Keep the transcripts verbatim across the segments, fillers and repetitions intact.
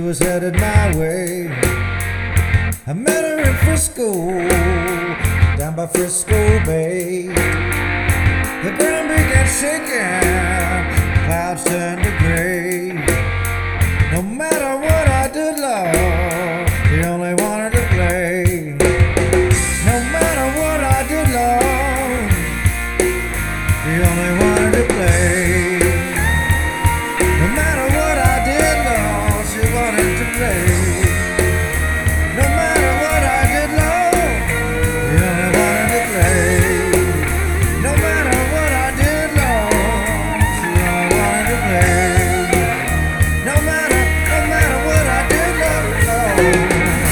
was headed my way. I met her in Frisco, down by Frisco Bay. The ground began shaking, clouds turned to gray. No matter what I did, Lord, she only wanted to play. No matter what I did, Lord, she only wanted to play. No matter what I did, Lord, she wanted to play. No matter what I did, Lord, she only wanted to play. No matter what I did, Lord, she only wanted to play. No matter, no matter what I did, Lord, Lord.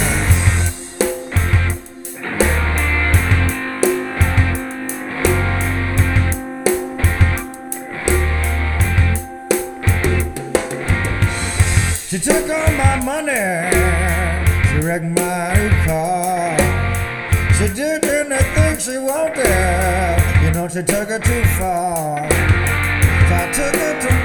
She took all my money, she wrecked my new car. She did anything she wanted, you know she took it too far. So I took her to